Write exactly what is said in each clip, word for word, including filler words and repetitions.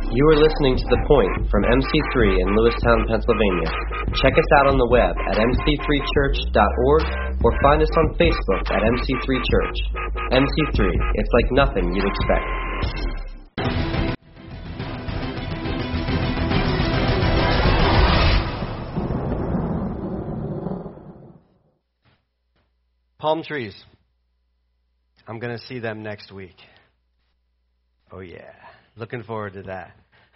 You are listening to The Point from M C three in Lewistown, Pennsylvania. Check us out on the web at m c three church dot org or find us on Facebook at M C three Church. M C three, it's like nothing you'd expect. Palm trees. I'm going to see them next week. Oh, yeah. Looking forward to that.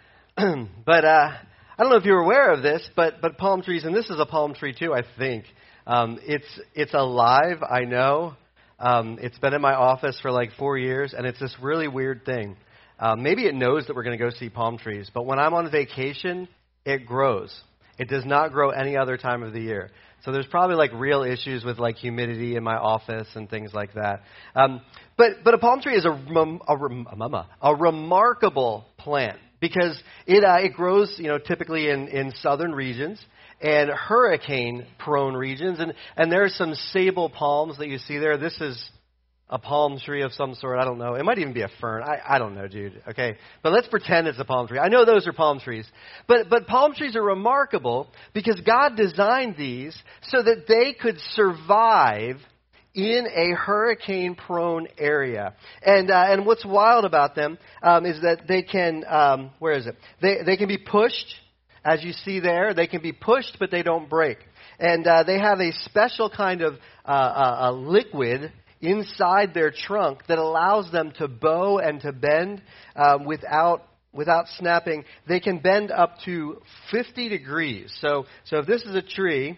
but uh, I don't know if you're aware of this, but but palm trees, and this is a palm tree too, I think. Um, it's it's alive, I know. Um, it's been in my office for like four years, and it's this really weird thing. Um, maybe it knows that we're going to go see palm trees, but when I'm on vacation, it grows. It does not grow any other time of the year. So there's probably like real issues with like humidity in my office and things like that. Um, but but a palm tree is a a, a, a remarkable plant because it uh, it grows, you know, typically in, in southern regions and hurricane prone regions, and and there are some sable palms that you see there. This is a palm tree of some sort. I don't know. It might even be a fern. I, I don't know, dude. Okay. But let's pretend it's a palm tree. I know those are palm trees. But but palm trees are remarkable because God designed these so that they could survive in a hurricane-prone area. And uh, and what's wild about them um, is that they can, um, where is it? They, they can be pushed, as you see there. They can be pushed, but they don't break. And uh, they have a special kind of uh, uh, a liquid inside their trunk that allows them to bow and to bend um, without without snapping. They can bend up to fifty degrees. So so if this is a tree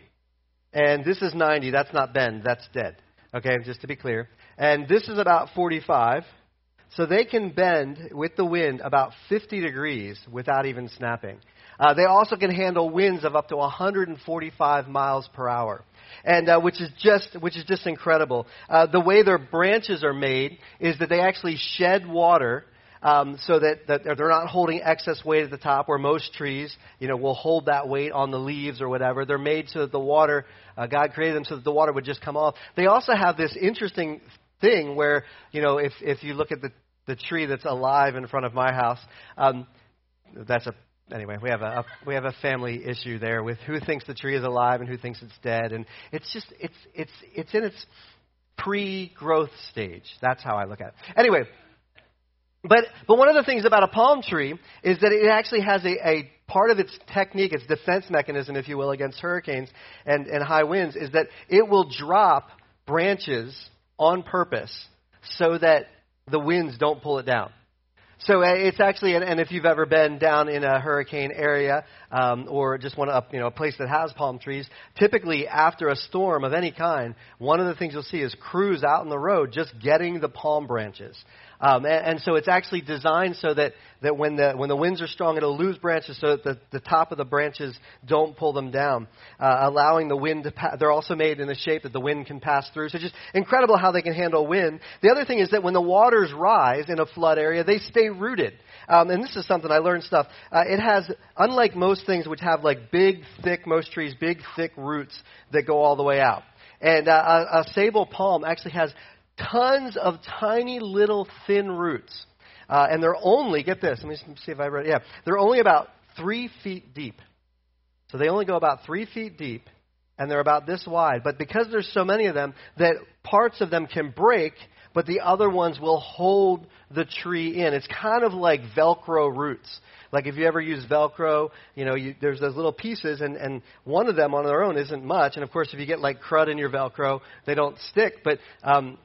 and this is ninety, that's not bend, that's dead. Okay, just to be clear. And this is about forty-five. So they can bend with the wind about fifty degrees without even snapping. Uh, they also can handle winds of up to one hundred forty-five miles per hour. And uh, which is just which is just incredible. Uh, the way their branches are made is that they actually shed water, um, so that, that they're not holding excess weight at the top. Where most trees, you know, will hold that weight on the leaves or whatever. They're made so that the water, uh, God created them so that the water would just come off. They also have this interesting thing where, you know, if if you look at the the tree that's alive in front of my house, um, that's a Anyway, we have a, a we have a family issue there with who thinks the tree is alive and who thinks it's dead, and it's just it's it's it's in its pre-growth stage. That's how I look at it. Anyway, but but one of the things about a palm tree is that it actually has a, a part of its technique, its defense mechanism, if you will, against hurricanes and, and high winds, is that it will drop branches on purpose so that the winds don't pull it down. So it's actually, and if you've ever been down in a hurricane area um, or just want to, you know, a place that has palm trees, typically after a storm of any kind, one of the things you'll see is crews out on the road just getting the palm branches. Um, and, and so it's actually designed so that, that when the when the winds are strong, it'll lose branches so that the, the top of the branches don't pull them down, uh, allowing the wind to pass. They're also made in a shape that the wind can pass through. So just incredible how they can handle wind. The other thing is that when the waters rise in a flood area, they stay rooted. Um, and this is something I learned stuff. Uh, it has, unlike most things which have like big, thick, most trees, big, thick roots that go all the way out. And uh, a, a sable palm actually has tons of tiny little thin roots. Uh, and they're only, get this, let me see if I read it. Yeah, they're only about three feet deep. So they only go about three feet deep, and they're about this wide. But because there's so many of them, that parts of them can break, but the other ones will hold the tree in. It's kind of like Velcro roots. Like if you ever use Velcro, you know, you, there's those little pieces, and, and one of them on their own isn't much. And of course, if you get like crud in your Velcro, they don't stick. But um,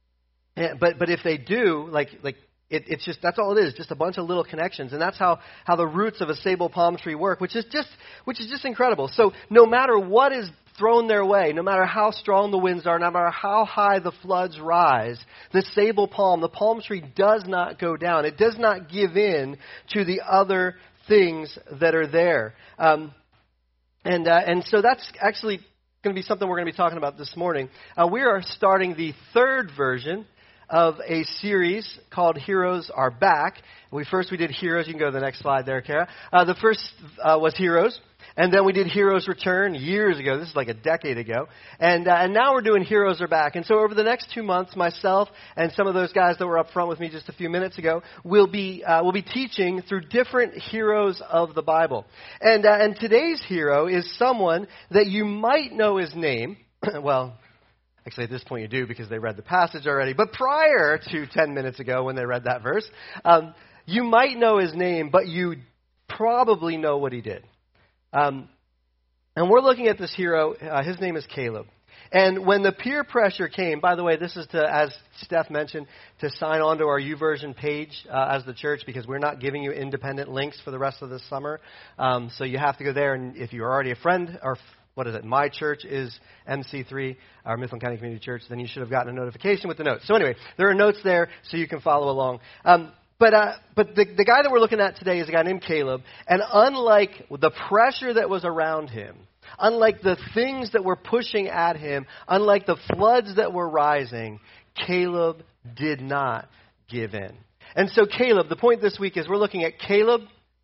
but but if they do, like like it, it's just that's all it is, just a bunch of little connections, and that's how, how the roots of a sable palm tree work, which is just which is just incredible. So no matter what is thrown their way, no matter how strong the winds are, no matter how high the floods rise, the sable palm, the palm tree does not go down. It does not give in to the other things that are there. Um, and uh, and so that's actually going to be something we're going to be talking about this morning. Uh, we are starting the third version of a series called Heroes Are Back. We first we did Heroes. You can go to the next slide there, Kara. Uh, the first uh, was Heroes. And then we did Heroes Return years ago. This is like a decade ago. And uh, and now we're doing Heroes Are Back. And so over the next two months, myself and some of those guys that were up front with me just a few minutes ago will be uh, will be teaching through different heroes of the Bible. And uh, and today's hero is someone that you might know his name. Well, actually at this point you do because they read the passage already. But prior to ten minutes ago when they read that verse, um, you might know his name, but you probably know what he did. Um, and we're looking at this hero. Uh, his name is Caleb. And when the peer pressure came, by the way, this is to, as Steph mentioned, to sign on to our YouVersion page uh, as the church because we're not giving you independent links for the rest of this summer. Um, so you have to go there, and if you're already a friend, or what is it, my church is M C three, our Mifflin County Community Church, then you should have gotten a notification with the notes. So anyway, there are notes there so you can follow along. Um, But uh, but the, the guy that we're looking at today is a guy named Caleb. And unlike the pressure that was around him, unlike the things that were pushing at him, unlike the floods that were rising, Caleb did not give in. And so Caleb, the point this week is we're looking at Caleb,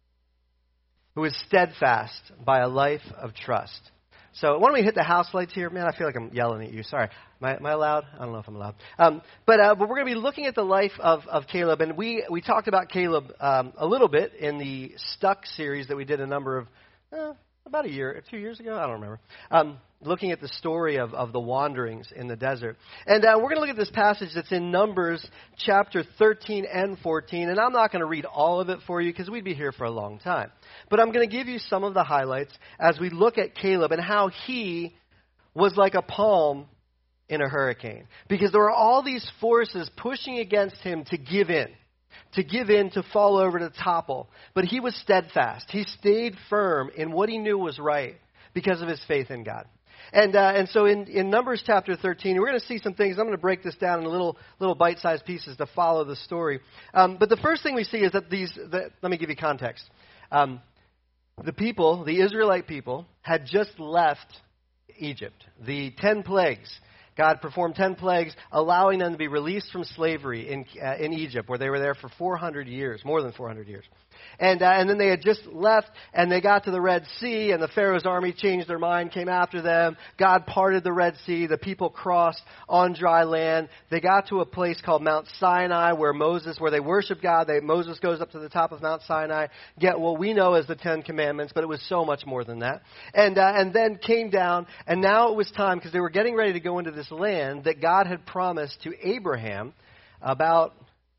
who is steadfast by a life of trust. So why don't we hit the house lights here? Man, I feel like I'm yelling at you. Sorry. Am I, am I loud? I don't know if I'm loud. Um, but, uh, but we're going to be looking at the life of, of Caleb. And we, we talked about Caleb um, a little bit in the Stuck series that we did a number of, uh, about a year, two years ago? I don't remember. Um, looking at the story of, of the wanderings in the desert. And uh, we're going to look at this passage that's in Numbers chapter thirteen and fourteen. And I'm not going to read all of it for you because we'd be here for a long time. But I'm going to give you some of the highlights as we look at Caleb and how he was like a palm in a hurricane. Because there were all these forces pushing against him to give in. To give in, to fall over, to topple. But he was steadfast. He stayed firm in what he knew was right because of his faith in God. And uh, and so in, in Numbers chapter thirteen, we're going to see some things. I'm going to break this down in little little bite-sized pieces to follow the story. Um, but the first thing we see is that these, the, let me give you context. Um, the people, the Israelite people, had just left Egypt. The ten plagues. God performed ten plagues, allowing them to be released from slavery in uh, in Egypt, where they were there for four hundred years, more than four hundred years. And uh, and then they had just left, and they got to the Red Sea, and the Pharaoh's army changed their mind, came after them. God parted the Red Sea. The people crossed on dry land. They got to a place called Mount Sinai, where Moses, where they worship God. They, Moses goes up to the top of Mount Sinai, get what we know as the Ten Commandments, but it was so much more than that. And uh, and then came down, and now it was time, because they were getting ready to go into this land that God had promised to Abraham about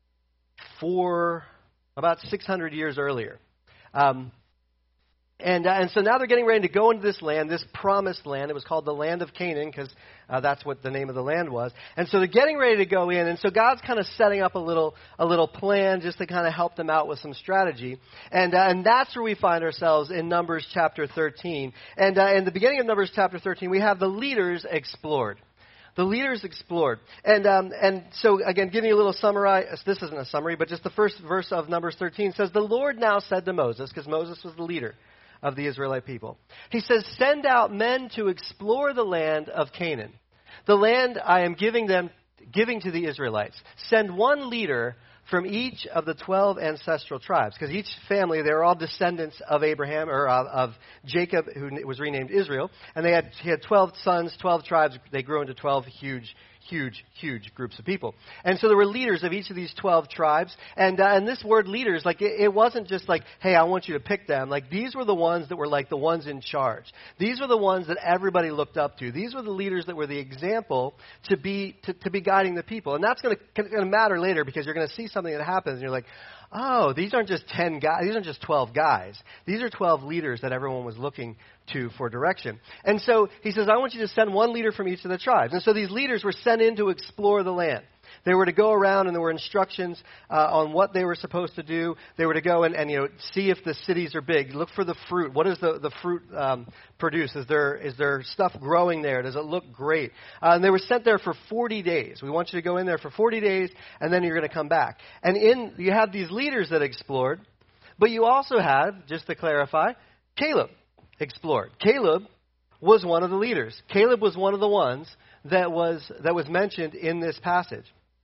four, about six hundred years earlier. Um, and uh, and so now they're getting ready to go into this land, this promised land. It was called the land of Canaan because uh, that's what the name of the land was. And so they're getting ready to go in. And so God's kind of setting up a little a little plan just to kind of help them out with some strategy. And uh, and that's where we find ourselves in Numbers chapter thirteen. And uh, in the beginning of Numbers chapter thirteen, we have the leaders explored. The leaders explored. And um, and so, again, giving you a little summary. This isn't a summary, but just the first verse of Numbers thirteen says, the Lord now said to Moses, because Moses was the leader of the Israelite people. He says, send out men to explore the land of Canaan, the land I am giving them, giving to the Israelites. Send one leader from each of the twelve ancestral tribes, because each family, they were all descendants of Abraham, or uh, of Jacob, who was renamed Israel, and they had he had twelve sons, twelve tribes. They grew into twelve huge, huge, huge groups of people, and so there were leaders of each of these twelve tribes. And uh, and this word leaders, like it, it wasn't just like, hey, I want you to pick them. Like these were the ones that were like the ones in charge. These were the ones that everybody looked up to. These were the leaders that were the example to be to, to be guiding the people, and that's going to matter later because you're going to see something that happens, and you're like, oh, these aren't just ten guys. These aren't just twelve guys. These are twelve leaders that everyone was looking to for direction. And so he says, I want you to send one leader from each of the tribes. And so these leaders were sent in to explore the land. They were to go around, and there were instructions uh, on what they were supposed to do. They were to go and, and you know see if the cities are big. Look for the fruit. What does the, the fruit um, produce? Is there is there stuff growing there? Does it look great? Uh, and they were sent there for forty days. We want you to go in there for forty days, and then you're going to come back. And in you had these leaders that explored, but you also had, just to clarify, Caleb explored. Caleb was one of the leaders. Caleb was one of the ones that was that was mentioned in this passage.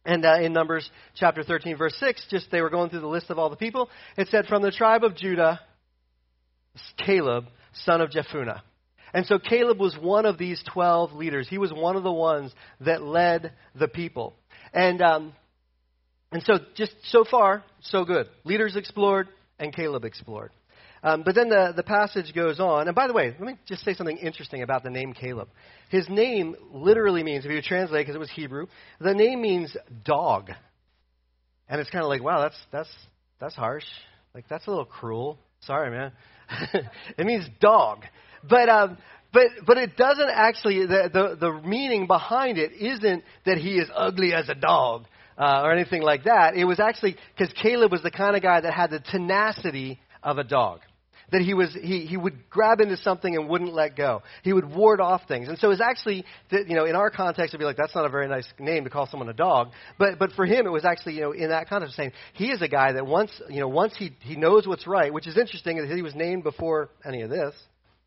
And uh, in Numbers chapter thirteen, verse six, just they were going through the list of all the people. It said, from the tribe of Judah, Caleb, son of Jephunneh. And so Caleb was one of these twelve leaders. He was one of the ones that led the people. And um, and so just so far, so good. Leaders explored and Caleb explored. Um, but then the, the passage goes on. And by the way, let me just say something interesting about the name Caleb. His name literally means, if you translate, because it was Hebrew, the name means dog. And it's kind of like, wow, that's that's that's harsh. Like, that's a little cruel. Sorry, man. It means dog. But um, but but it doesn't actually, the, the, the meaning behind it isn't that he is ugly as a dog uh, or anything like that. It was actually because Caleb was the kind of guy that had the tenacity of a dog. That he was he, he would grab into something and wouldn't let go. He would ward off things. And so it's actually, you know, in our context, it'd be like, that's not a very nice name to call someone a dog. But but for him, it was actually, you know, in that context, saying he is a guy that once, you know, once he, he knows what's right, which is interesting, that he was named before any of this,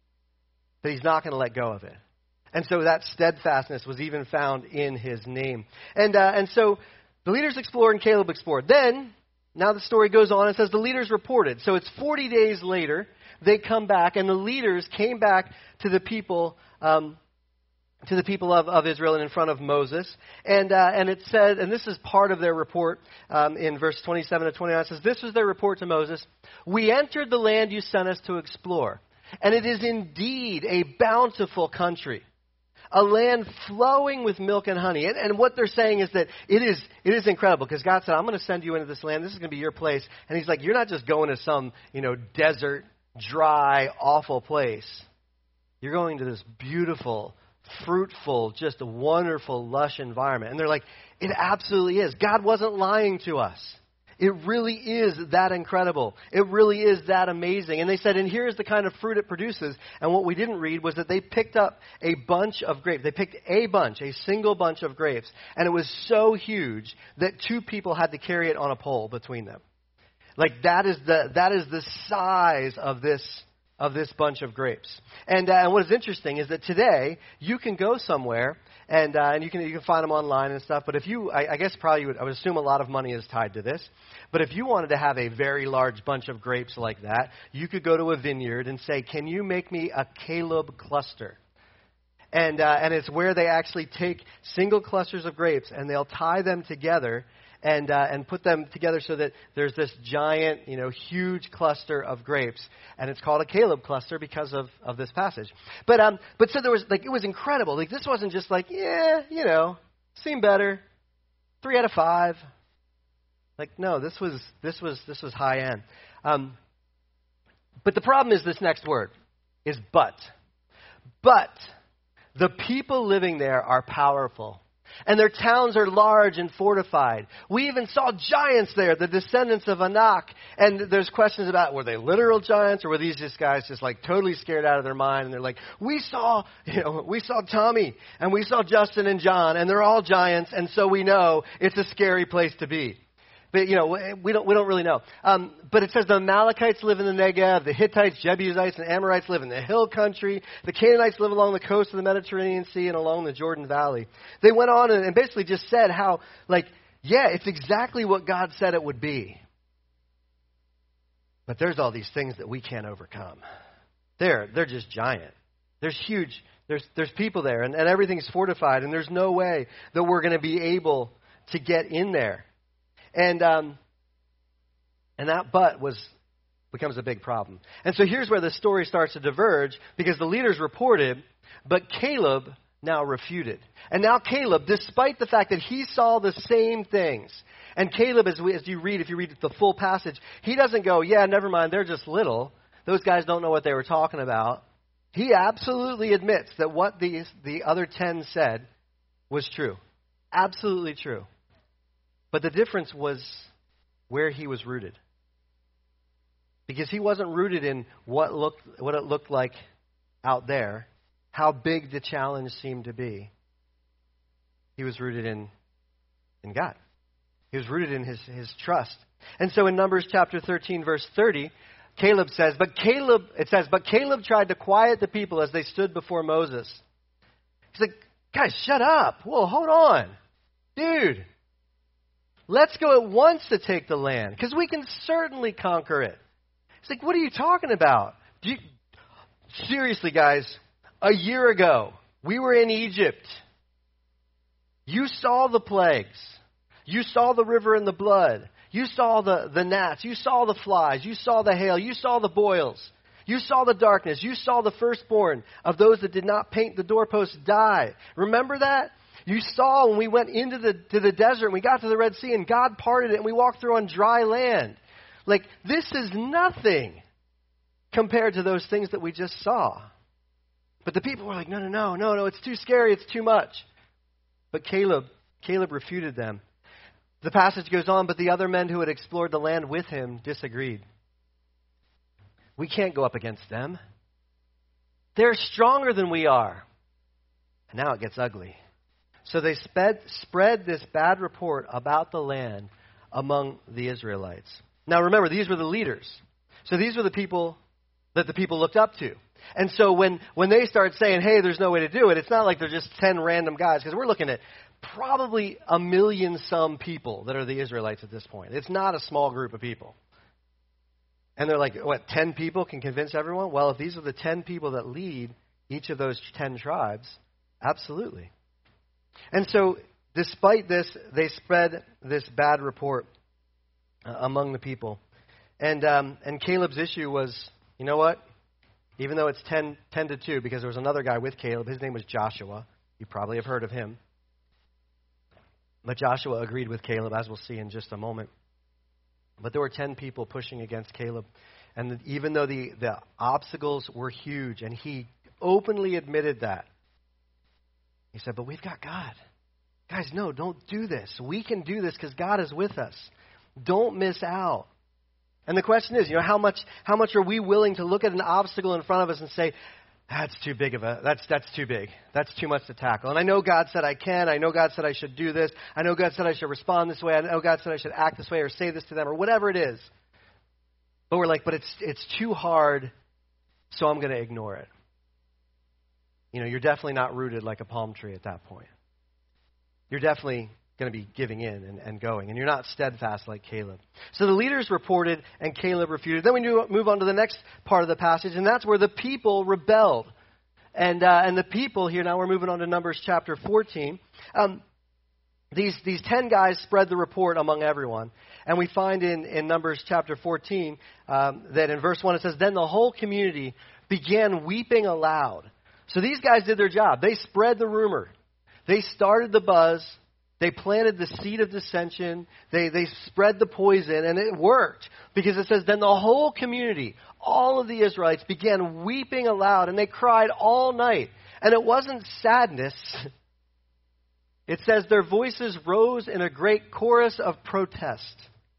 that he's not going to let go of it. And so that steadfastness was even found in his name. And uh, and so the leaders explored and Caleb explored. Then, now the story goes on and says the leaders reported. So it's forty days later, they come back, and the leaders came back to the people, um, to the people of, of Israel and in front of Moses. And uh, and it said, and this is part of their report um, in verse twenty-seven to twenty-nine. It says, this was their report to Moses. We entered the land you sent us to explore, and it is indeed a bountiful country, a land flowing with milk and honey. And, and what they're saying is that it is it is incredible, because God said, I'm going to send you into this land. This is going to be your place. And he's like, you're not just going to some, you know, desert, dry, awful place. You're going to this beautiful, fruitful, just a wonderful, lush environment. And they're like, it absolutely is. God wasn't lying to us. It really is that incredible. It really is that amazing. And they said, and here's the kind of fruit it produces. And what we didn't read was that they picked up a bunch of grapes. They picked a bunch, a single bunch of grapes. And it was so huge that two people had to carry it on a pole between them. Like, that is the that is the size of this of this bunch of grapes. And, uh, and what is interesting is that today you can go somewhere and uh, and you can you can find them online and stuff. But if you, I, I guess probably you would, I would assume a lot of money is tied to this. But if you wanted to have a very large bunch of grapes like that, you could go to a vineyard and say, "Can you make me a Caleb cluster?" And uh, and it's where they actually take single clusters of grapes and they'll tie them together. And uh, and put them together so that there's this giant, you know, huge cluster of grapes, and it's called a Caleb cluster because of, of this passage. But um, but so there was like it was incredible. Like, this wasn't just like, yeah, you know, seemed better, three out of five. Like, no, this was this was this was high end. Um, but the problem is this next word is but. But the people living there are powerful. And their towns are large and fortified. We even saw giants there, the descendants of Anak. And there's questions about, were they literal giants, or were these just guys just like totally scared out of their mind? And they're like, we saw, you know, we saw Tommy and we saw Justin and John, and they're all giants, and so we know it's a scary place to be. But, you know, we don't we don't really know. Um, but it says the Amalekites live in the Negev, the Hittites, Jebusites, and Amorites live in the hill country. The Canaanites live along the coast of the Mediterranean Sea and along the Jordan Valley. They went on and, and basically just said how, like, yeah, it's exactly what God said it would be. But there's all these things that we can't overcome. They're they're just giant. There's huge. There's there's people there, and, and everything's fortified, and there's no way that we're going to be able to get in there. And um, and that but was becomes a big problem. And so here's where the story starts to diverge, because the leaders reported, but Caleb now refuted. And now Caleb, despite the fact that he saw the same things, and Caleb, as, we, as you read, if you read the full passage, he doesn't go, yeah, never mind, they're just little. Those guys don't know what they were talking about. He absolutely admits that what the, the other ten said was true. Absolutely true. But the difference was where he was rooted. Because he wasn't rooted in what looked what it looked like out there, how big the challenge seemed to be. He was rooted in in God. He was rooted in his, his trust. And so in Numbers chapter thirteen, verse thirty, Caleb says, but Caleb, it says, but Caleb tried to quiet the people as they stood before Moses. He's like, guys, shut up. Whoa, hold on. Dude. Let's go at once to take the land, because we can certainly conquer it. It's like, what are you talking about? Do you, seriously, guys, a year ago, we were in Egypt. You saw the plagues. You saw the river and the blood. You saw the, the gnats. You saw the flies. You saw the hail. You saw the boils. You saw the darkness. You saw the firstborn of those that did not paint the doorposts die. Remember that? You saw when we went into the to the desert and we got to the Red Sea and God parted it and we walked through on dry land. Like, this is nothing compared to those things that we just saw. But the people were like, no, no, no, no, no, it's too scary, it's too much. But Caleb, Caleb refuted them. The passage goes on, but the other men who had explored the land with him disagreed. We can't go up against them. They're stronger than we are. And now it gets ugly. So they sped, spread this bad report about the land among the Israelites. Now remember, these were the leaders. So these were the people that the people looked up to. And so when, when they start saying, hey, there's no way to do it, it's not like they're just ten random guys, because we're looking at probably a million some people that are the Israelites at this point. It's not a small group of people. And they're like, what, ten people can convince everyone? Well, if these are the ten people that lead each of those ten tribes, absolutely. And so, despite this, they spread this bad report uh, among the people. And um, and Caleb's issue was, you know what? Even though it's ten, ten to two, because there was another guy with Caleb, his name was Joshua. You probably have heard of him. But Joshua agreed with Caleb, as we'll see in just a moment. But there were ten people pushing against Caleb. And even though the, the obstacles were huge, and he openly admitted that, he said, but we've got God. Guys, no, don't do this. We can do this because God is with us. Don't miss out. And the question is, you know, how much how much are we willing to look at an obstacle in front of us and say, that's too big of a, that's that's too big. That's too much to tackle. And I know God said I can. I know God said I should do this. I know God said I should respond this way. I know God said I should act this way or say this to them or whatever it is. But we're like, but it's it's too hard, so I'm going to ignore it. You know, you're definitely not rooted like a palm tree at that point. You're definitely going to be giving in and, and going. And you're not steadfast like Caleb. So the leaders reported and Caleb refuted. Then we move on to the next part of the passage, and that's where the people rebelled. And uh, and the people here, now we're moving on to Numbers chapter fourteen. Um, these these ten guys spread the report among everyone. And we find in, in Numbers chapter fourteen um, that in verse one it says, then the whole community began weeping aloud. So these guys did their job. They spread the rumor. They started the buzz. They planted the seed of dissension. They they spread the poison, and it worked. Because it says, then the whole community, all of the Israelites, began weeping aloud, and they cried all night. And it wasn't sadness. It says their voices rose in a great chorus of protest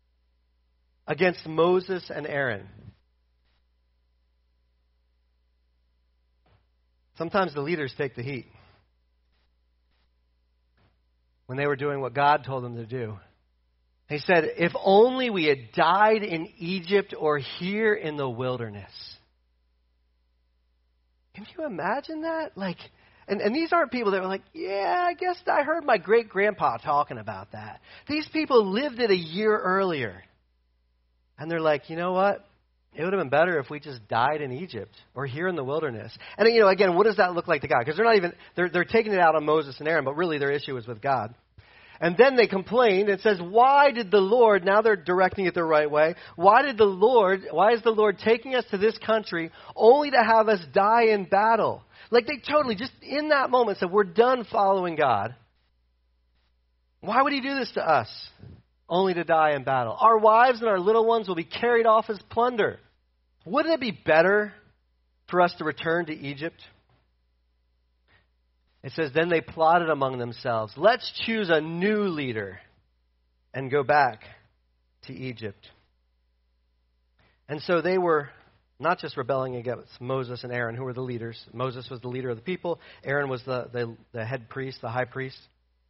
against Moses and Aaron. Sometimes the leaders take the heat. When they were doing what God told them to do. He said, if only we had died in Egypt or here in the wilderness. Can you imagine that? Like, and, and these aren't people that were like, yeah, I guess I heard my great-grandpa talking about that. These people lived it a year earlier. And they're like, you know what? It would have been better if we just died in Egypt or here in the wilderness. And, you know, again, what does that look like to God? Because they're not even, they're, they're taking it out on Moses and Aaron, but really their issue is with God. And then they complained. It says, why did the Lord, now they're directing it the right way, why did the Lord, why is the Lord taking us to this country only to have us die in battle? Like they totally, just in that moment said, we're done following God. Why would he do this to us? Only to die in battle. Our wives and our little ones will be carried off as plunder. Wouldn't it be better for us to return to Egypt? It says, then they plotted among themselves, let's choose a new leader and go back to Egypt. And so they were not just rebelling against Moses and Aaron, who were the leaders. Moses was the leader of the people. Aaron was the, the, the head priest, the high priest.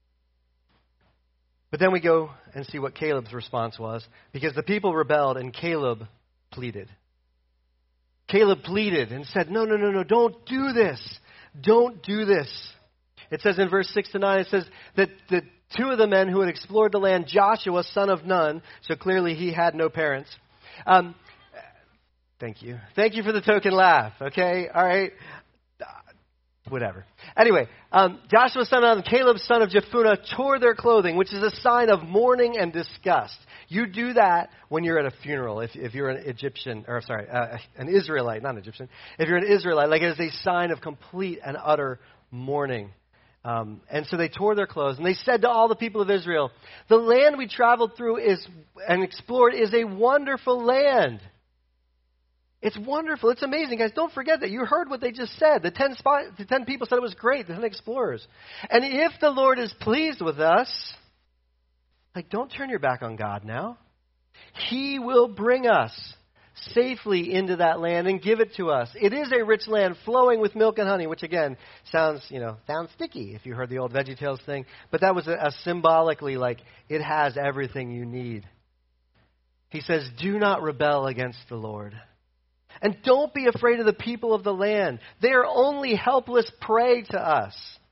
But then we go and see what Caleb's response was, because the people rebelled and Caleb pleaded. Caleb pleaded and said, no, no, no, no, don't do this. Don't do this. It says in verse six to nine, it says that, that two of the men who had explored the land, Joshua, son of Nun, so clearly he had no parents. Um, thank you. Thank you for the token laugh, okay? All right. Whatever. Anyway, um, Joshua, son of Nun, Caleb, son of Jephunneh, tore their clothing, which is a sign of mourning and disgust. You do that when you're at a funeral. If, if you're an Egyptian, or sorry, uh, an Israelite, not an Egyptian. If you're an Israelite, like it is a sign of complete and utter mourning. Um, and so they tore their clothes, and they said to all the people of Israel, "The land we traveled through is and explored is a wonderful land." It's wonderful. It's amazing. Guys, don't forget that. You heard what they just said. The ten, spy, the ten people said it was great, the ten explorers. And if the Lord is pleased with us, like, don't turn your back on God now. He will bring us safely into that land and give it to us. It is a rich land flowing with milk and honey, which again sounds, you know, sounds sticky if you heard the old VeggieTales thing. But that was a, a symbolically like it has everything you need. He says, do not rebel against the Lord. And don't be afraid of the people of the land. They are only helpless prey to us.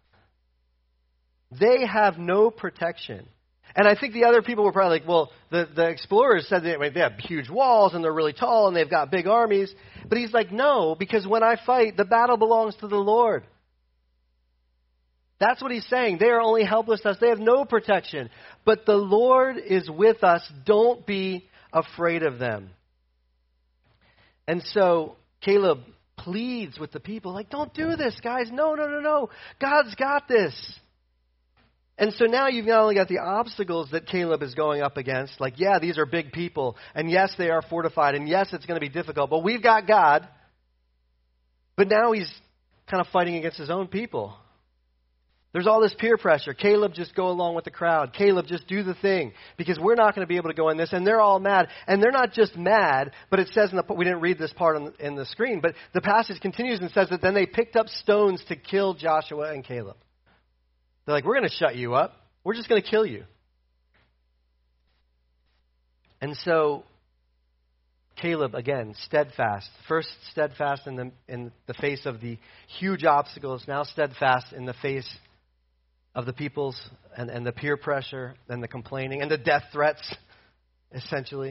They have no protection. And I think the other people were probably like, well, the, the explorers said they, they have huge walls and they're really tall and they've got big armies. But he's like, no, because when I fight, the battle belongs to the Lord. That's what he's saying. They are only helpless to us. They have no protection. But the Lord is with us. Don't be afraid of them. And so Caleb pleads with the people, like, don't do this, guys. No, no, no, no. God's got this. And so now you've not only got the obstacles that Caleb is going up against, like, yeah, these are big people, and yes, they are fortified, and yes, it's going to be difficult, but we've got God. But now he's kind of fighting against his own people. There's all this peer pressure. Caleb, just go along with the crowd. Caleb, just do the thing, because we're not going to be able to go in this. And they're all mad. And they're not just mad, but it says in the, we didn't read this part on, in the screen, but the passage continues and says that then they picked up stones to kill Joshua and Caleb. They're like, we're going to shut you up. We're just going to kill you. And so Caleb, again, steadfast. First steadfast in the in the face of the huge obstacles. Now steadfast in the face of the people's and, and the peer pressure and the complaining and the death threats, essentially.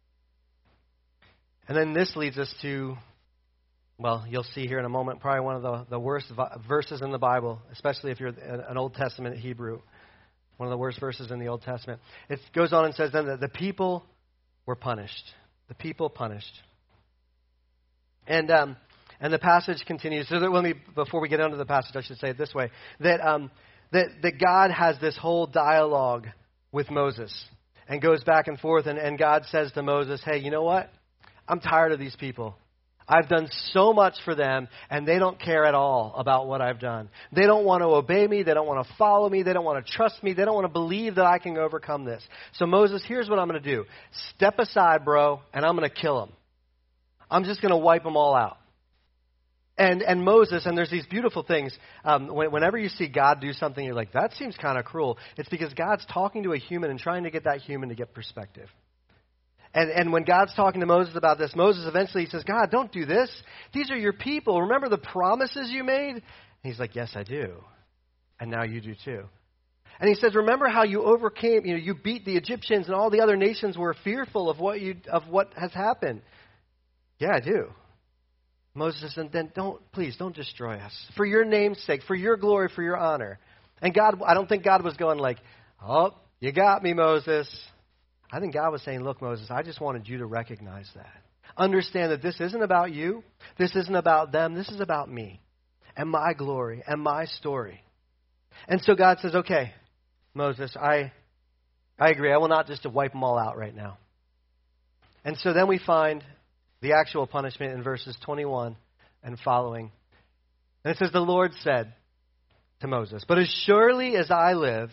And then this leads us to, well, you'll see here in a moment, probably one of the, the worst verses in the Bible, especially if you're an Old Testament Hebrew. One of the worst verses in the Old Testament. It goes on and says then that the people were punished. The people punished. And um, and the passage continues. So that when we, before we get into the passage, I should say it this way: that um, that that God has this whole dialogue with Moses and goes back and forth. And, and God says to Moses, "Hey, you know what? I'm tired of these people. I've done so much for them, and they don't care at all about what I've done. They don't want to obey me. They don't want to follow me. They don't want to trust me. They don't want to believe that I can overcome this. So Moses, here's what I'm going to do. Step aside, bro, and I'm going to kill them. I'm just going to wipe them all out." And and Moses, and there's these beautiful things. Um, when, whenever you see God do something, you're like, that seems kind of cruel. It's because God's talking to a human and trying to get that human to get perspective. And and when God's talking to Moses about this, Moses eventually says, God, don't do this. These are your people. Remember the promises you made? And he's like, yes, I do. And now you do too. And he says, remember how you overcame, you know, you beat the Egyptians and all the other nations were fearful of what you of what has happened. Yeah, I do. Moses said, then don't, please don't destroy us. For your name's sake, for your glory, for your honor. And God, I don't think God was going like, oh, you got me, Moses. I think God was saying, look, Moses, I just wanted you to recognize that. Understand that this isn't about you. This isn't about them. This is about me and my glory and my story. And so God says, okay, Moses, I I agree. I will not just wipe them all out right now. And so then we find the actual punishment in verses twenty-one and following. And it says, the Lord said to Moses, but as surely as I live,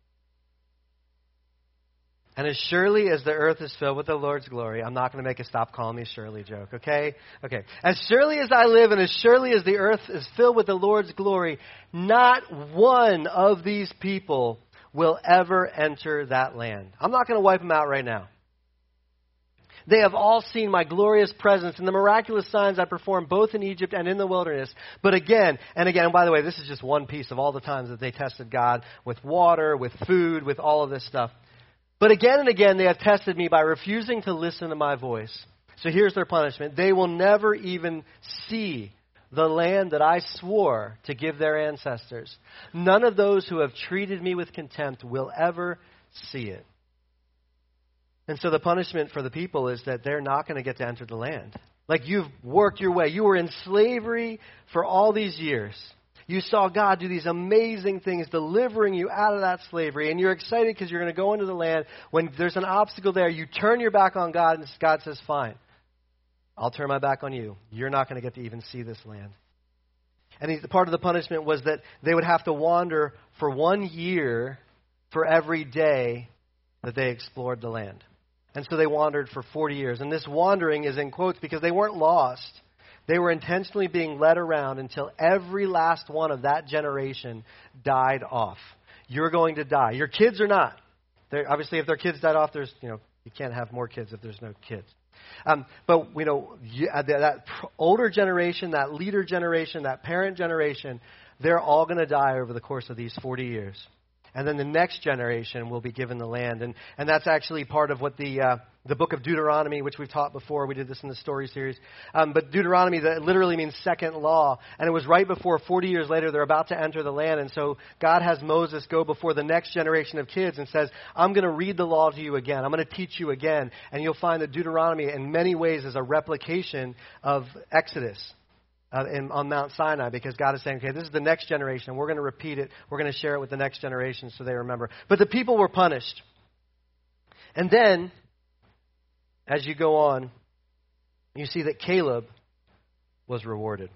and as surely as the earth is filled with the Lord's glory, I'm not going to make a stop calling me Shirley joke, okay? Okay. As surely as I live and as surely as the earth is filled with the Lord's glory, not one of these people will ever enter that land. I'm not going to wipe them out right now. They have all seen my glorious presence and the miraculous signs I performed both in Egypt and in the wilderness. But again, and again, and by the way, this is just one piece of all the times that they tested God with water, with food, with all of this stuff. But again and again, they have tested me by refusing to listen to my voice. So here's their punishment. They will never even see the land that I swore to give their ancestors. None of those who have treated me with contempt will ever see it. And so the punishment for the people is that they're not going to get to enter the land. Like, you've worked your way. You were in slavery for all these years. You saw God do these amazing things, delivering you out of that slavery. And you're excited because you're going to go into the land. When there's an obstacle there, you turn your back on God, and God says, fine, I'll turn my back on you. You're not going to get to even see this land. And he, part of the punishment was that they would have to wander for one year for every day that they explored the land. And so they wandered for forty years. And this wandering is in quotes because they weren't lost. They were intentionally being led around until every last one of that generation died off. You're going to die. Your kids are not. They're, obviously, if their kids died off, there's, you know, you can't have more kids if there's no kids. Um, but, you know, you, uh, that older generation, that leader generation, that parent generation, they're all going to die over the course of these forty years. And then the next generation will be given the land. And, and that's actually part of what the uh, the book of Deuteronomy, which we've taught before. We did this in the story series. Um, but Deuteronomy, that literally means second law. And it was right before forty years later they're about to enter the land. And so God has Moses go before the next generation of kids and says, I'm going to read the law to you again. I'm going to teach you again. And you'll find that Deuteronomy in many ways is a replication of Exodus. Uh, in, on Mount Sinai, because God is saying, okay, this is the next generation. We're going to repeat it. We're going to share it with the next generation so they remember. But the people were punished. And then, as you go on, you see that Caleb was rewarded.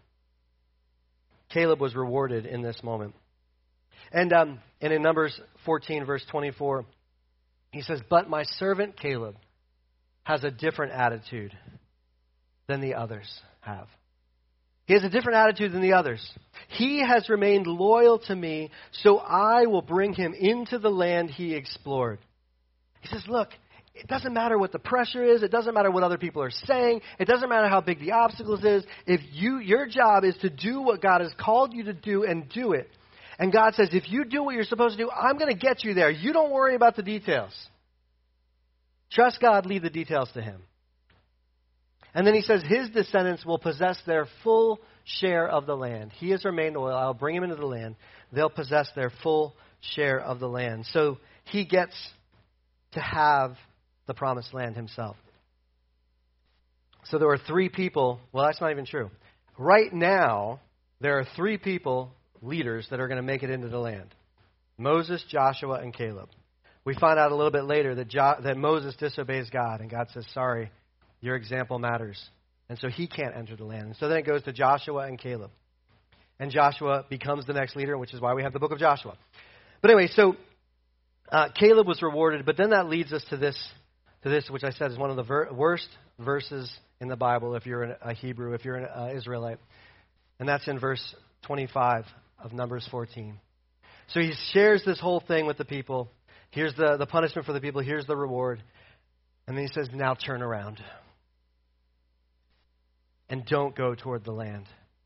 Caleb was rewarded in this moment. And, um, and in Numbers fourteen, verse twenty-four, he says, but my servant Caleb has a different attitude than the others have. He has a different attitude than the others. He has remained loyal to me, so I will bring him into the land he explored. He says, look, it doesn't matter what the pressure is. It doesn't matter what other people are saying. It doesn't matter how big the obstacles is. If you, your job is to do what God has called you to do and do it. And God says, if you do what you're supposed to do, I'm going to get you there. You don't worry about the details. Trust God, leave the details to him. And then he says his descendants will possess their full share of the land. He has remained loyal. I'll bring him into the land. They'll possess their full share of the land. So he gets to have the promised land himself. So there are three people. Well, that's not even true. Right now, there are three people, leaders, that are going to make it into the land. Moses, Joshua, and Caleb. We find out a little bit later that, jo- that Moses disobeys God, and God says, sorry, your example matters. And so he can't enter the land. And so then it goes to Joshua and Caleb. And Joshua becomes the next leader, which is why we have the book of Joshua. But anyway, so uh, Caleb was rewarded, but then that leads us to this, to this, which I said is one of the ver- worst verses in the Bible if you're an, a Hebrew, if you're an uh, Israelite. And that's in verse twenty-five of Numbers fourteen. So he shares this whole thing with the people. Here's the, the punishment for the people. Here's the reward. And then he says, now turn around. And don't go toward the land.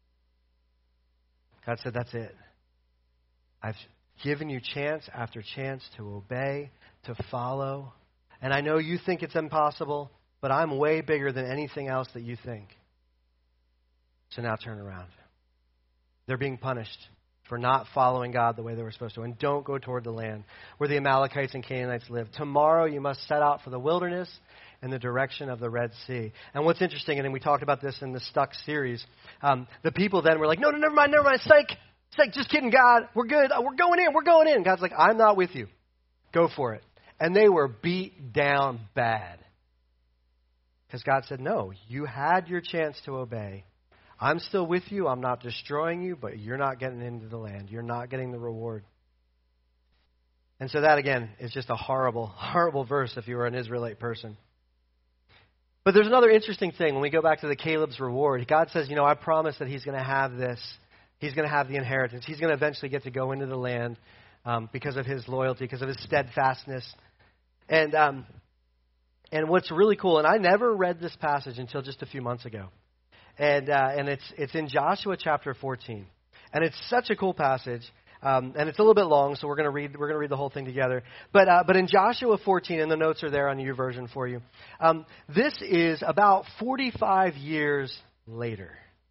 God said, that's it. I've given you chance after chance to obey, to follow. And I know you think it's impossible, but I'm way bigger than anything else that you think. So now turn around. They're being punished for not following God the way they were supposed to. And don't go toward the land where the Amalekites and Canaanites live. Tomorrow you must set out for the wilderness in the direction of the Red Sea. And what's interesting, and we talked about this in the Stuck series, um, the people then were like, no, no, never mind, never mind, psych, psych, just kidding, God, we're good, we're going in, we're going in. God's like, I'm not with you. Go for it. And they were beat down bad. Because God said, no, you had your chance to obey. I'm still with you. I'm not destroying you, but you're not getting into the land. You're not getting the reward. And so that, again, is just a horrible, horrible verse if you were an Israelite person. But there's another interesting thing. When we go back to the Caleb's reward, God says, you know, I promise that he's going to have this. He's going to have the inheritance. He's going to eventually get to go into the land um, because of his loyalty, because of his steadfastness. And um, And what's really cool, and I never read this passage until just a few months ago, and uh, and it's it's in Joshua chapter fourteen, and it's such a cool passage, um, and it's a little bit long, so we're gonna read we're gonna read the whole thing together. But uh, but in Joshua fourteen, and the notes are there on your version for you. Um, this is about forty-five years later.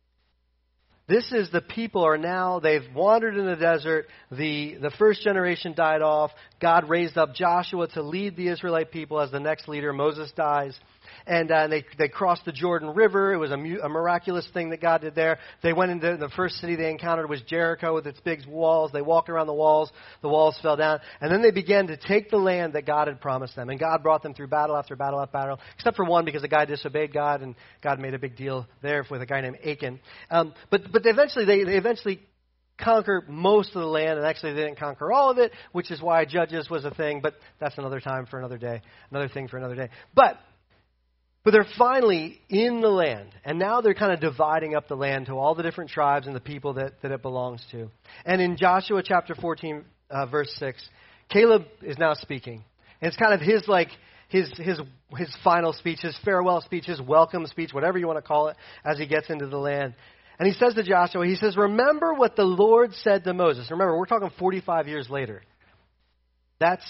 This is the people are now, they've wandered in the desert. The, the first generation died off. God raised up Joshua to lead the Israelite people as the next leader. Moses dies. And uh, they, they crossed the Jordan River. It was a, mu- a miraculous thing that God did there. They went into the first city they encountered was Jericho with its big walls. They walked around the walls. The walls fell down. And then they began to take the land that God had promised them. And God brought them through battle after battle after battle, except for one because the guy disobeyed God, and God made a big deal there with a guy named Achan. Um, but but eventually they, they eventually conquer most of the land, and actually they didn't conquer all of it, which is why Judges was a thing. But that's another time for another day, another thing for another day. But But they're finally in the land, and now they're kind of dividing up the land to all the different tribes and the people that, that it belongs to. And in Joshua chapter fourteen, uh, verse six, Caleb is now speaking. And it's kind of his like his his his final speech, his farewell speech, his welcome speech, whatever you want to call it, as he gets into the land. And he says to Joshua, he says, "Remember what the Lord said to Moses." Remember, we're talking forty-five years later. That's,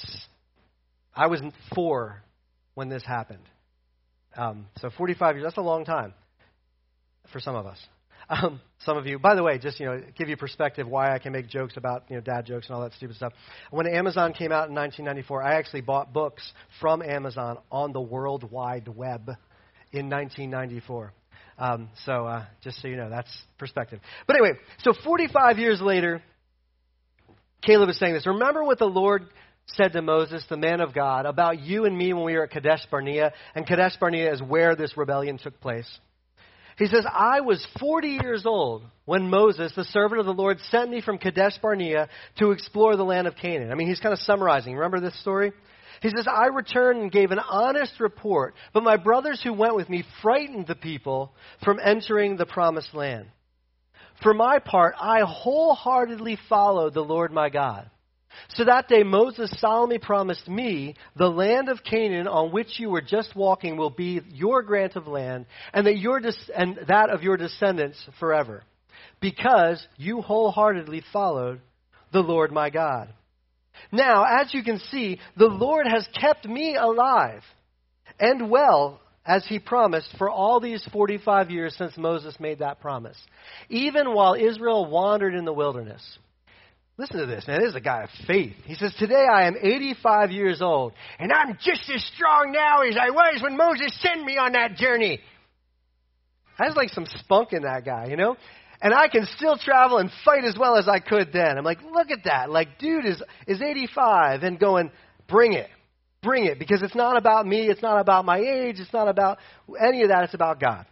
I was four when this happened. Um, so forty-five years, that's a long time for some of us. Um, some of you, by the way, just, you know, give you perspective why I can make jokes about, you know, dad jokes and all that stupid stuff. When Amazon came out in nineteen ninety-four, I actually bought books from Amazon on the World Wide Web in nineteen ninety-four. Um, so uh, just so you know, that's perspective. But anyway, so forty-five years later, Caleb is saying this. Remember what the Lord said to Moses, the man of God, about you and me when we were at Kadesh Barnea. And Kadesh Barnea is where this rebellion took place. He says, I was forty years old when Moses, the servant of the Lord, sent me from Kadesh Barnea to explore the land of Canaan. I mean, he's kind of summarizing. Remember this story? He says, I returned and gave an honest report, but my brothers who went with me frightened the people from entering the promised land. For my part, I wholeheartedly followed the Lord my God. So that day Moses solemnly promised me, the land of Canaan on which you were just walking will be your grant of land, and that your des- and that of your descendants forever, because you wholeheartedly followed the Lord my God. Now, as you can see, the Lord has kept me alive and well, as he promised, for all these forty-five years since Moses made that promise, even while Israel wandered in the wilderness. Listen to this, man. This is a guy of faith. He says, today I am eighty-five years old, and I'm just as strong now as I was when Moses sent me on that journey. There's like some spunk in that guy, you know? And I can still travel and fight as well as I could then. I'm like, look at that. Like, dude is, is eighty-five and going, bring it. Bring it. Because it's not about me. It's not about my age. It's not about any of that. It's about God.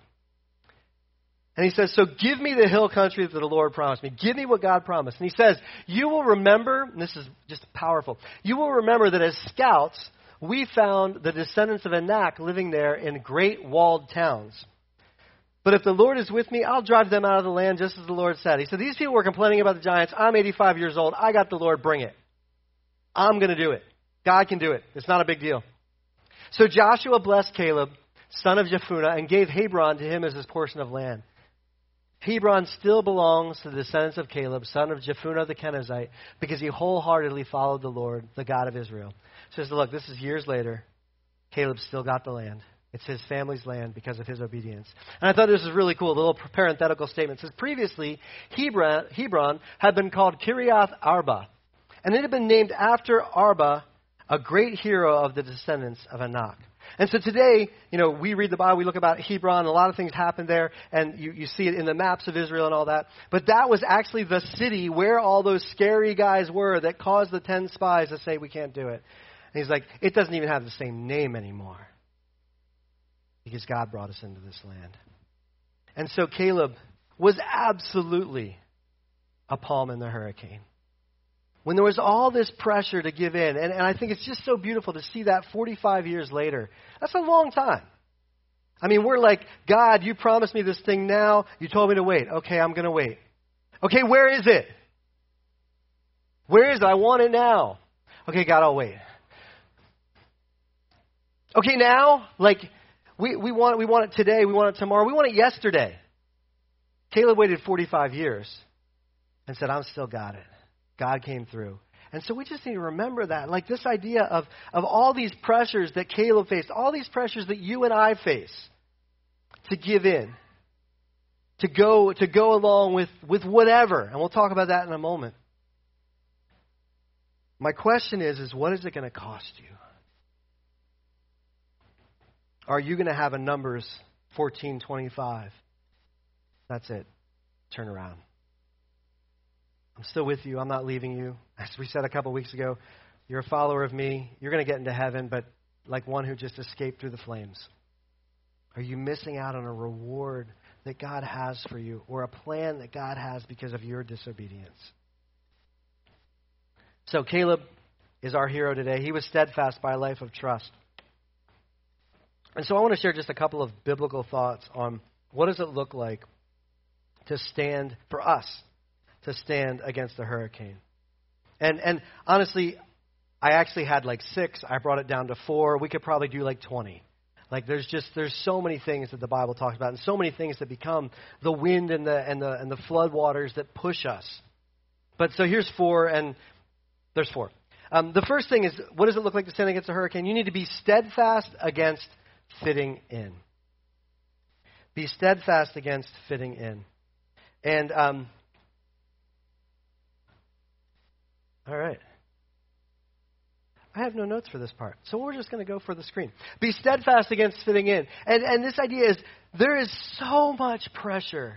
And he says, so give me the hill country that the Lord promised me. Give me what God promised. And he says, you will remember, and this is just powerful, you will remember that as scouts, we found the descendants of Anak living there in great walled towns. But if the Lord is with me, I'll drive them out of the land just as the Lord said. He said, these people were complaining about the giants. I'm eighty-five years old. I got the Lord. Bring it. I'm going to do it. God can do it. It's not a big deal. So Joshua blessed Caleb, son of Jephunneh, and gave Hebron to him as his portion of land. Hebron still belongs to the descendants of Caleb, son of Jephunneh the Kenizzite, because he wholeheartedly followed the Lord, the God of Israel. So look, this is years later. Caleb still got the land. It's his family's land because of his obedience. And I thought this was really cool. The little parenthetical statement says, previously, Hebron, Hebron had been called Kiriath Arba, and it had been named after Arba, a great hero of the descendants of Anak. And so today, you know, we read the Bible, we look about Hebron, and a lot of things happen there, and you, you see it in the maps of Israel and all that. But that was actually the city where all those scary guys were that caused the ten spies to say, we can't do it. And he's like, it doesn't even have the same name anymore, because God brought us into this land. And so Caleb was absolutely a palm in the hurricane. When there was all this pressure to give in, and, and I think it's just so beautiful to see that forty-five years later. That's a long time. I mean, we're like, God, you promised me this thing now. You told me to wait. Okay, I'm going to wait. Okay, where is it? Where is it? I want it now. Okay, God, I'll wait. Okay, now, like, we, we want we want it today, we want it tomorrow, we want it yesterday. Caleb waited forty-five years and said, I'm still got it. God came through. And so we just need to remember that. Like this idea of, of all these pressures that Caleb faced, all these pressures that you and I face to give in, to go to go along with, with whatever. And we'll talk about that in a moment. My question is, is what is it going to cost you? Are you going to have a Numbers fourteen twenty-five? That's it. Turn around. I'm still with you. I'm not leaving you. As we said a couple weeks ago, you're a follower of me. You're going to get into heaven, but like one who just escaped through the flames. Are you missing out on a reward that God has for you or a plan that God has because of your disobedience? So Caleb is our hero today. He was steadfast by a life of trust. And so I want to share just a couple of biblical thoughts on what does it look like to stand, for us, to stand against a hurricane. And and honestly, I actually had like six. I brought it down to four. We could probably do like twenty. Like there's just there's so many things that the Bible talks about, and so many things that become the wind and the and the and the flood waters that push us. But so here's four, and there's four. Um, the first thing is, what does it look like to stand against a hurricane? You need to be steadfast against fitting in. Be steadfast against fitting in. And um, all right. I have no notes for this part, so we're just going to go for the screen. Be steadfast against fitting in. And, and this idea is there is so much pressure.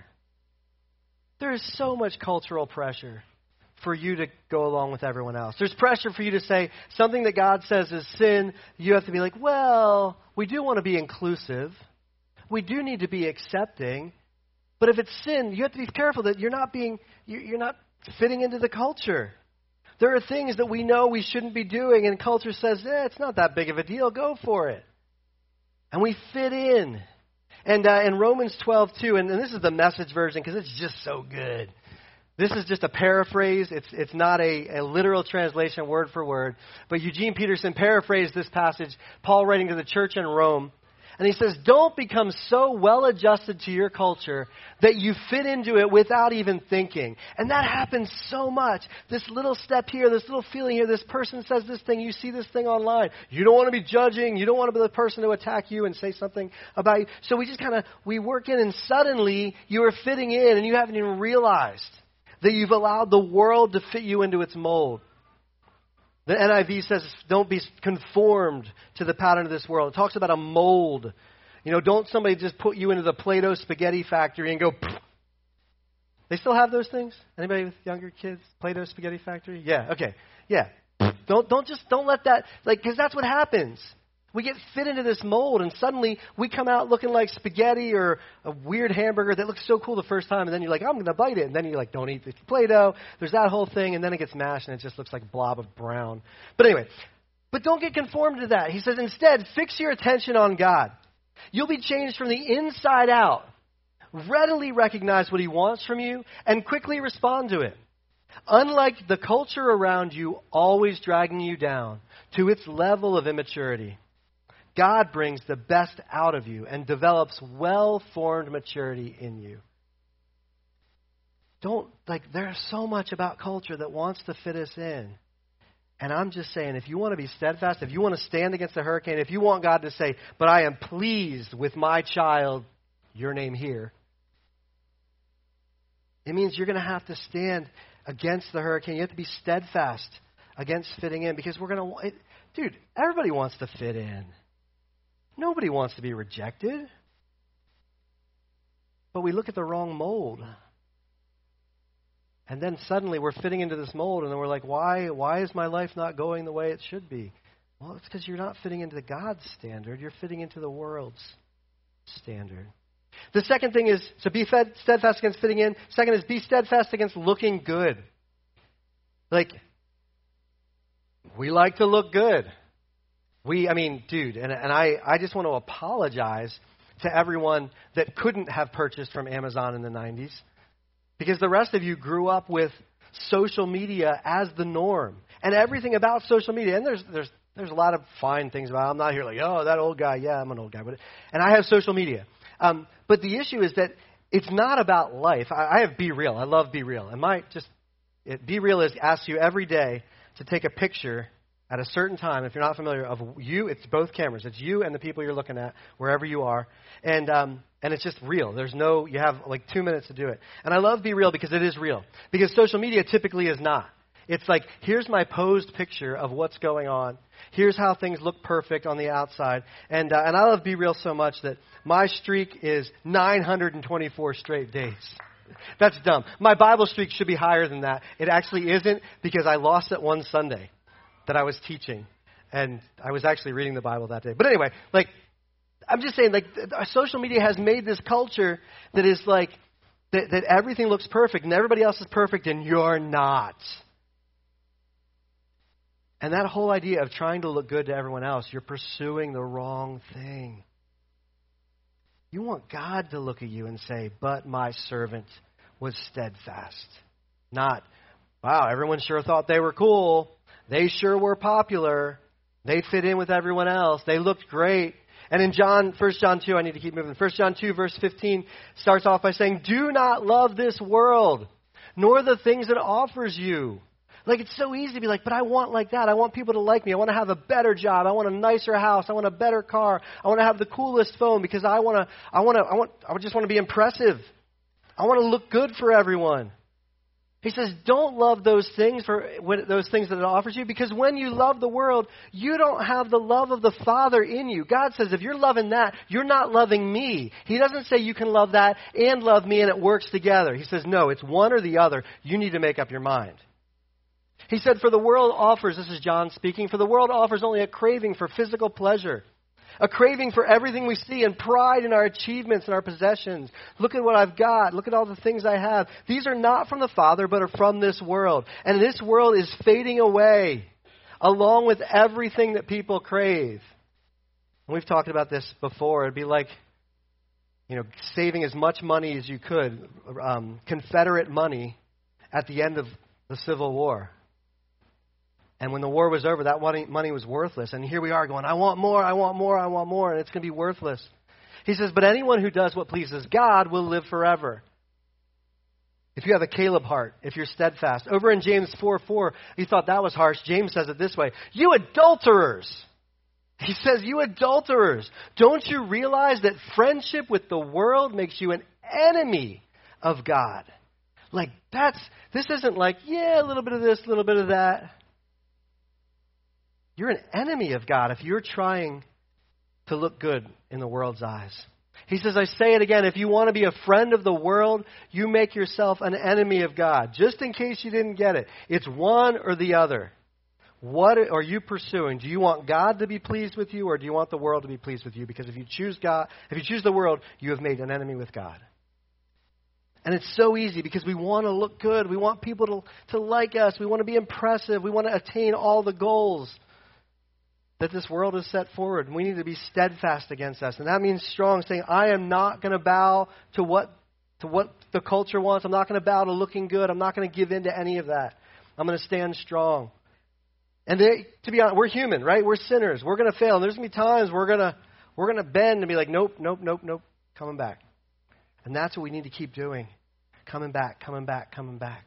There is so much cultural pressure for you to go along with everyone else. There's pressure for you to say something that God says is sin. You have to be like, well, we do want to be inclusive. We do need to be accepting. But if it's sin, you have to be careful that you're not being, you're not fitting into the culture. There are things that we know we shouldn't be doing, and culture says, eh, it's not that big of a deal. Go for it. And we fit in. And uh, in Romans twelve two, and, and this is the Message version because it's just so good. This is just a paraphrase. It's it's not a, a literal translation word for word. But Eugene Peterson paraphrased this passage, Paul writing to the church in Rome. And he says, don't become so well adjusted to your culture that you fit into it without even thinking. And that happens so much. This little step here, this little feeling here, this person says this thing, you see this thing online. You don't want to be judging. You don't want to be the person to attack you and say something about you. So we just kind of, we work in, and suddenly you are fitting in and you haven't even realized that you've allowed the world to fit you into its mold. The N I V says, don't be conformed to the pattern of this world. It talks about a mold. You know, don't somebody just put you into the Play-Doh spaghetti factory and go, pfft. They still have those things? Anybody with younger kids? Play-Doh spaghetti factory? Yeah, okay. Yeah. Don't don't just, don't let that, like, because that's what happens. We get fit into this mold, and suddenly we come out looking like spaghetti or a weird hamburger that looks so cool the first time, and then you're like, I'm going to bite it. And then you're like, don't eat the Play-Doh. There's that whole thing, and then it gets mashed, and it just looks like a blob of brown. But anyway, but don't get conformed to that. He says, instead, fix your attention on God. You'll be changed from the inside out. Readily recognize what he wants from you, and quickly respond to it. Unlike the culture around you always dragging you down to its level of immaturity, God brings the best out of you and develops well-formed maturity in you. Don't, like, there's so much about culture that wants to fit us in. And I'm just saying, if you want to be steadfast, if you want to stand against a hurricane, if you want God to say, but I am pleased with my child, your name here, it means you're going to have to stand against the hurricane. You have to be steadfast against fitting in, because we're going to, it, dude, everybody wants to fit in. Nobody wants to be rejected. But we look at the wrong mold. And then suddenly we're fitting into this mold, and then we're like, why, why is my life not going the way it should be? Well, it's because you're not fitting into God's standard. You're fitting into the world's standard. The second thing is to be fed, steadfast against fitting in. Second is be steadfast against looking good. Like, we like to look good. We, I mean, dude, and, and I, I just want to apologize to everyone that couldn't have purchased from Amazon in the nineties, because the rest of you grew up with social media as the norm and everything about social media. And there's there's There's a lot of fine things about it. I'm not here like, oh, that old guy. Yeah, I'm an old guy. But, and I have social media. Um, but the issue is that it's not about life. I, I have Be Real. I love Be Real. And my just it, Be Real is asks you every day to take a picture at a certain time. If you're not familiar, of you, it's both cameras. It's you and the people you're looking at, wherever you are. And um, and it's just real. There's no, you have like two minutes to do it. And I love Be Real because it is real. Because social media typically is not. It's like, here's my posed picture of what's going on. Here's how things look perfect on the outside. And uh, and I love Be Real so much that my streak is nine hundred twenty-four straight days. That's dumb. My Bible streak should be higher than that. It actually isn't, because I lost it one Sunday that I was teaching. And I was actually reading the Bible that day. But anyway, like, I'm just saying, like, our social media has made this culture that is like, that, that everything looks perfect and everybody else is perfect and you're not. And that whole idea of trying to look good to everyone else, you're pursuing the wrong thing. You want God to look at you and say, but my servant was steadfast. Not, wow, everyone sure thought they were cool. They sure were popular. They fit in with everyone else. They looked great. And in John, First John two, I need to keep moving. First John two, verse fifteen, starts off by saying, do not love this world, nor the things that it offers you. Like, it's so easy to be like, but I want like that. I want people to like me. I want to have a better job. I want a nicer house. I want a better car. I want to have the coolest phone because I want to, I want to, I want, I just want to be impressive. I want to look good for everyone. He says, don't love those things for when, those things that it offers you, because when you love the world, you don't have the love of the Father in you. God says, if you're loving that, you're not loving me. He doesn't say you can love that and love me and it works together. He says, no, it's one or the other. You need to make up your mind. He said, for the world offers, this is John speaking, for the world offers only a craving for physical pleasure, a craving for everything we see, and pride in our achievements and our possessions. Look at what I've got. Look at all the things I have. These are not from the Father, but are from this world. And this world is fading away, along with everything that people crave. And we've talked about this before. It'd be like, you know, saving as much money as you could, um, Confederate money, at the end of the Civil War. And when the war was over, that money, money was worthless. And here we are going, I want more, I want more, I want more. And it's going to be worthless. He says, but anyone who does what pleases God will live forever. If you have a Caleb heart, if you're steadfast. Over in James four four, you thought that was harsh. James says it this way, you adulterers. He says, you adulterers. Don't you realize that friendship with the world makes you an enemy of God? Like, that's, this isn't like, yeah, a little bit of this, a little bit of that. You're an enemy of God if you're trying to look good in the world's eyes. He says, I say it again, if you want to be a friend of the world, you make yourself an enemy of God. Just in case you didn't get it. It's one or the other. What are you pursuing? Do you want God to be pleased with you, or do you want the world to be pleased with you? Because if you choose God, if you choose the world, you have made an enemy with God. And it's so easy because we want to look good. We want people to, to like us. We want to be impressive. We want to attain all the goals that this world has set forward. We need to be steadfast against us. And that means strong, saying, I am not going to bow to what to what the culture wants. I'm not going to bow to looking good. I'm not going to give in to any of that. I'm going to stand strong. And they, to be honest, we're human, right? We're sinners. We're going to fail. And there's going to be times we're going to we're going to bend and be like, nope, nope, nope, nope, coming back. And that's what we need to keep doing. Coming back, coming back, coming back.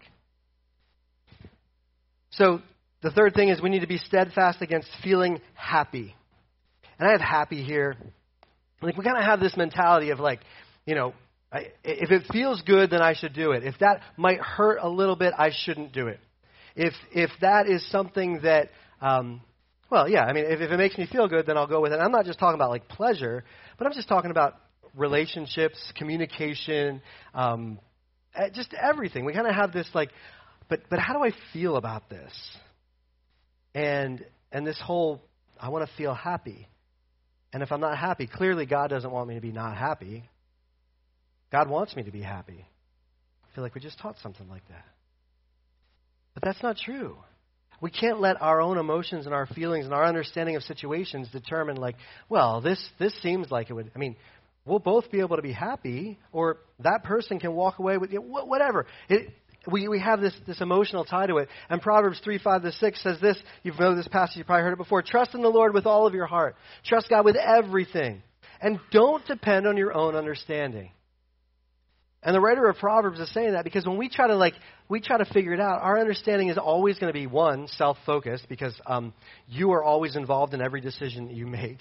So the third thing is we need to be steadfast against feeling happy. And I have happy here. Like, we kind of have this mentality of like, you know, I, if it feels good, then I should do it. If that might hurt a little bit, I shouldn't do it. If if that is something that, um, well, yeah, I mean, if, if it makes me feel good, then I'll go with it. I'm not just talking about like pleasure, but I'm just talking about relationships, communication, um, just everything. We kind of have this like, but but how do I feel about this? And and this whole, I want to feel happy. And if I'm not happy, clearly God doesn't want me to be not happy. God wants me to be happy. I feel like we just taught something like that. But that's not true. We can't let our own emotions and our feelings and our understanding of situations determine like, well, this this seems like it would, I mean, we'll both be able to be happy, or that person can walk away with, you know, whatever. It, we, we have this, this emotional tie to it. And Proverbs three, five to six says this. You've known this passage. You've probably heard it before. Trust in the Lord with all of your heart. Trust God with everything. And don't depend on your own understanding. And the writer of Proverbs is saying that because when we try to like, we try to figure it out, our understanding is always going to be, one, self-focused, because um, you are always involved in every decision you make.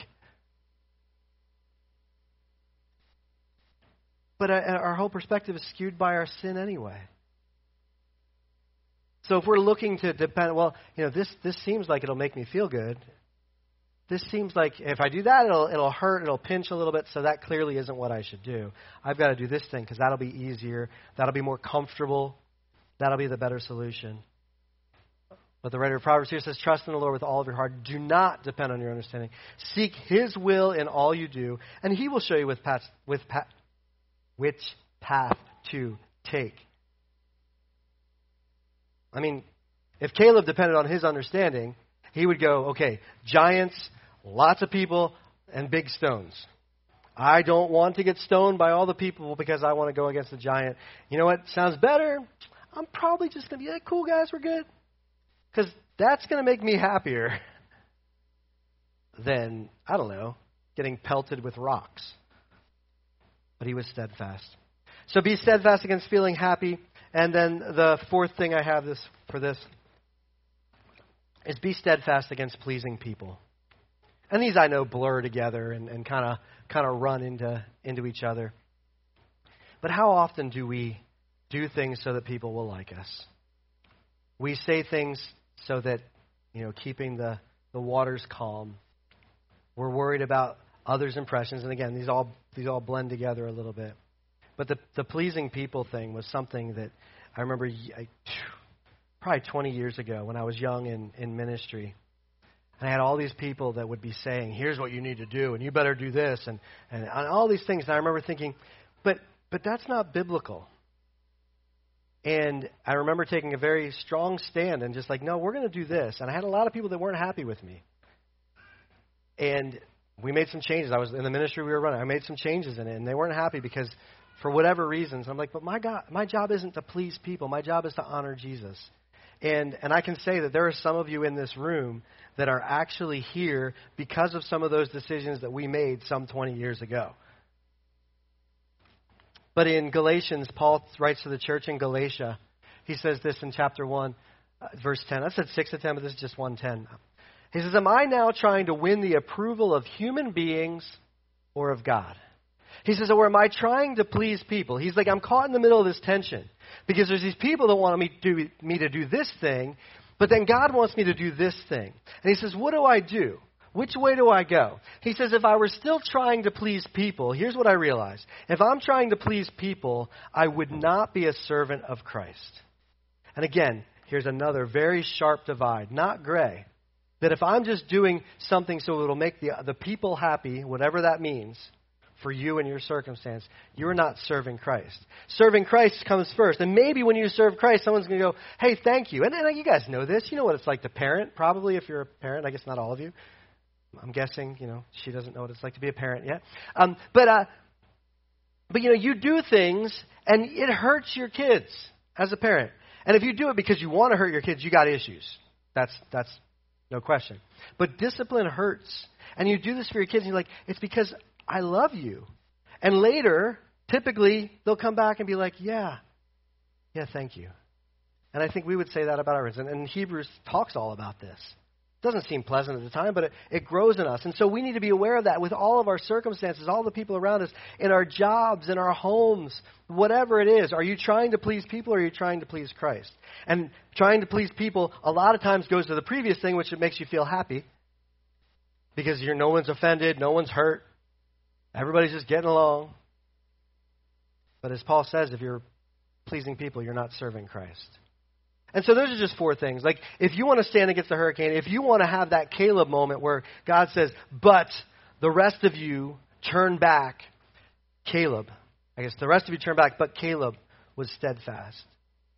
But uh, our whole perspective is skewed by our sin anyway. So if we're looking to depend, well, you know, this this seems like it'll make me feel good. This seems like if I do that, it'll it'll hurt, it'll pinch a little bit, so that clearly isn't what I should do. I've got to do this thing because that'll be easier, that'll be more comfortable, that'll be the better solution. But the writer of Proverbs here says, trust in the Lord with all of your heart. Do not depend on your understanding. Seek His will in all you do, and He will show you with path, with path, which path to take. I mean, if Caleb depended on his understanding, he would go, okay, giants, lots of people, and big stones. I don't want to get stoned by all the people because I want to go against the giant. You know what sounds better? I'm probably just going to be like, cool, guys, we're good. Because that's going to make me happier than, I don't know, getting pelted with rocks. But he was steadfast. So be steadfast against feeling happy. And then the fourth thing I have this for this is be steadfast against pleasing people. And these I know blur together and, and kind of kind of run into into each other. But how often do we do things so that people will like us? We say things so that, you know, keeping the, the waters calm. We're worried about others' impressions. And again, these all these all blend together a little bit. But the the pleasing people thing was something that I remember I, probably twenty years ago when I was young in, in ministry. And I had all these people that would be saying, here's what you need to do, and you better do this, and, and, and all these things. And I remember thinking, but but that's not biblical. And I remember taking a very strong stand and just like, no, we're going to do this. And I had a lot of people that weren't happy with me. And we made some changes. I was in the ministry we were running. I made some changes in it, and they weren't happy because for whatever reasons. I'm like, but my God, my job isn't to please people. My job is to honor Jesus. And and I can say that there are some of you in this room that are actually here because of some of those decisions that we made some twenty years ago. But in Galatians, Paul writes to the church in Galatia. He says this in chapter one, uh, verse ten. I said six to ten, but this is just one ten. He says, am I now trying to win the approval of human beings or of God? He says, or am I trying to please people? He's like, I'm caught in the middle of this tension because there's these people that want me to do, me to do this thing, but then God wants me to do this thing. And he says, what do I do? Which way do I go? He says, if I were still trying to please people, here's what I realized. If I'm trying to please people, I would not be a servant of Christ. And again, here's another very sharp divide, not gray. That if I'm just doing something so it'll make the, the people happy, whatever that means, for you and your circumstance, you're not serving Christ. Serving Christ comes first. And maybe when you serve Christ, someone's going to go, hey, thank you. And, and you guys know this. You know what it's like to parent, probably if you're a parent. I guess not all of you. I'm guessing, you know, she doesn't know what it's like to be a parent yet. Um, but, uh, but, you know, you do things and it hurts your kids as a parent. And if you do it because you want to hurt your kids, you got issues. That's that's no question. But discipline hurts. And you do this for your kids and you're like, it's because I love you. And later, typically, they'll come back and be like, yeah, yeah, thank you. And I think we would say that about our kids. And, and Hebrews talks all about this. It doesn't seem pleasant at the time, but it, it grows in us. And so we need to be aware of that with all of our circumstances, all the people around us, in our jobs, in our homes, whatever it is. Are you trying to please people or are you trying to please Christ? And trying to please people a lot of times goes to the previous thing, which makes you feel happy. Because you're no one's offended, no one's hurt. Everybody's just getting along. But as Paul says, if you're pleasing people, you're not serving Christ. And so those are just four things. Like, if you want to stand against the hurricane, if you want to have that Caleb moment where God says, but the rest of you turn back, Caleb, I guess the rest of you turn back, but Caleb was steadfast.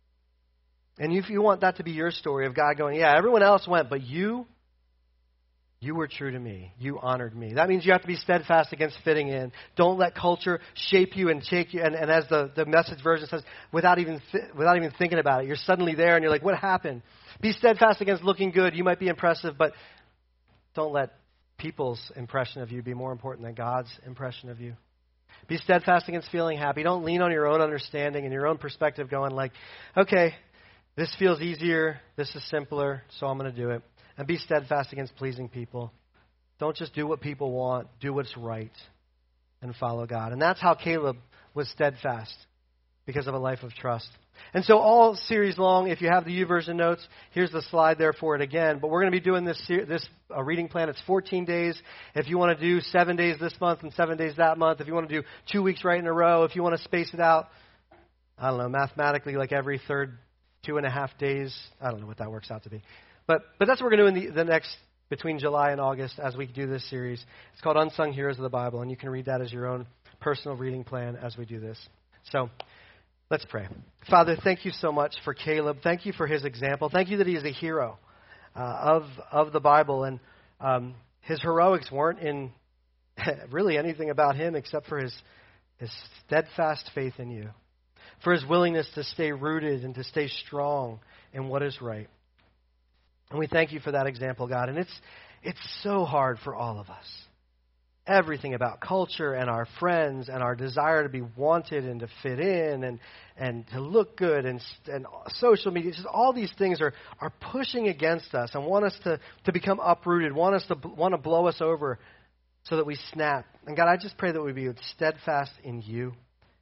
And if you want that to be your story of God going, yeah, everyone else went, but you, You were true to me. You honored me. That means you have to be steadfast against fitting in. Don't let culture shape you and shake you. And, and as the, the Message version says, without even th- without even thinking about it, you're suddenly there and you're like, what happened? Be steadfast against looking good. You might be impressive, but don't let people's impression of you be more important than God's impression of you. Be steadfast against feeling happy. Don't lean on your own understanding and your own perspective going like, okay, this feels easier, this is simpler, so I'm going to do it. And be steadfast against pleasing people. Don't just do what people want. Do what's right and follow God. And that's how Caleb was steadfast, because of a life of trust. And so all series long, if you have the YouVersion notes, here's the slide there for it again. But we're going to be doing this this uh, reading plan. It's fourteen days. If you want to do seven days this month and seven days that month, if you want to do two weeks right in a row, if you want to space it out, I don't know, mathematically like every third two and a half days. I don't know what that works out to be. But but that's what we're going to do in the, the next, between July and August as we do this series. It's called Unsung Heroes of the Bible, and you can read that as your own personal reading plan as we do this. So let's pray. Father, thank you so much for Caleb. Thank you for his example. Thank you that he is a hero uh, of of the Bible. And um, his heroics weren't in really anything about him except for his his steadfast faith in you, for his willingness to stay rooted and to stay strong in what is right. And we thank you for that example, God. And it's it's so hard for all of us. Everything about culture and our friends and our desire to be wanted and to fit in and and to look good and and social media, just all these things are, are pushing against us and want us to, to become uprooted, want us to want to blow us over so that we snap. And God, I just pray that we be steadfast in you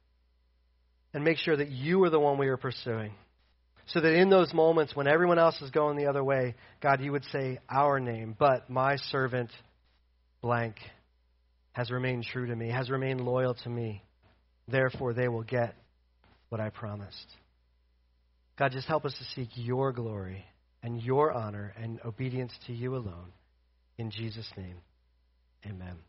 and make sure that you are the one we are pursuing. So that in those moments when everyone else is going the other way, God, you would say our name, but my servant blank has remained true to me, has remained loyal to me. Therefore, they will get what I promised. God, just help us to seek your glory and your honor and obedience to you alone. In Jesus' name, amen.